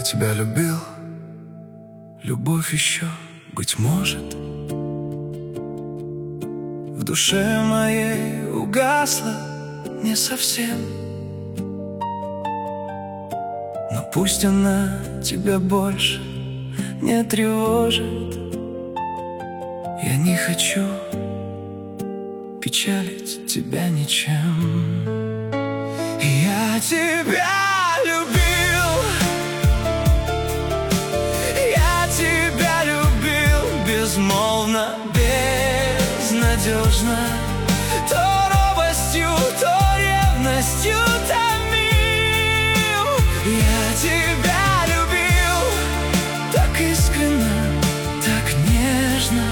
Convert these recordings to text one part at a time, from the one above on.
тебя любил, любовь еще, быть может, в душе моей угасла не совсем. Но пусть она тебя больше не тревожит. Я не хочу печалить тебя ничем. Я тебя любил, я тебя любил безмолвно, безнадежно, то робостью, то ревностью томил. Я тебя любил так искренно, так нежно,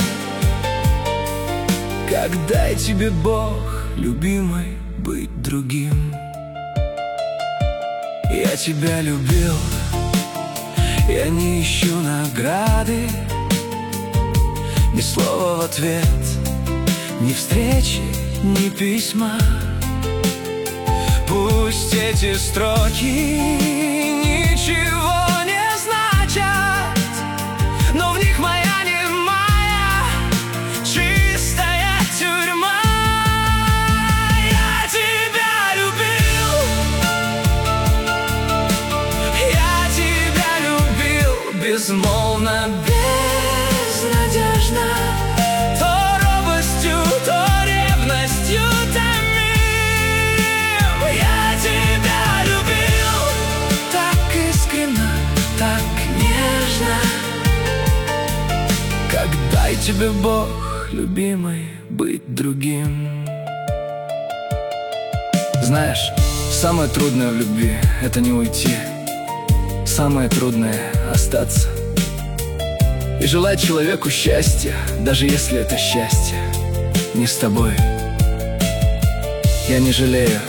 как дай тебе Бог, любимой, быть другим. Я тебя любил, я не ищу награды, ни слова в ответ, ни встречи, ни письма. Пусть эти строки ничего не значат, но в них моя немая чистая тюрьма. Я тебя любил, я тебя любил безмолвно, безнадежно, то робостью, то ревностью томим. Я тебя любил так искренно, так нежно, как дай тебе Бог, любимой, быть другим. Знаешь, самое трудное в любви — это не уйти. Самое трудное — остаться и желать человеку счастья, даже если это счастье не с тобой. Я не жалею,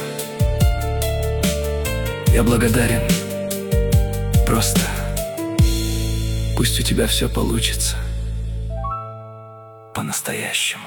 я благодарен. Просто пусть у тебя все получится по-настоящему.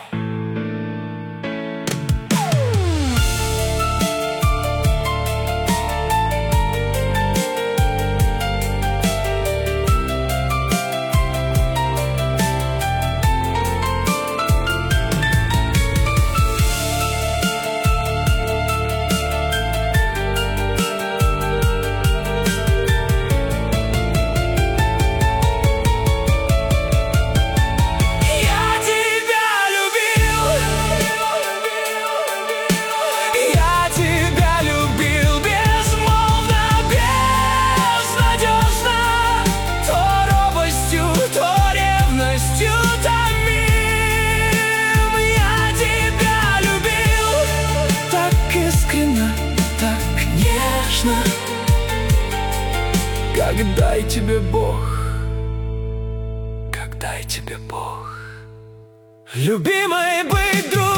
Как дай тебе Бог, как дай тебе Бог, любимой, быть другом.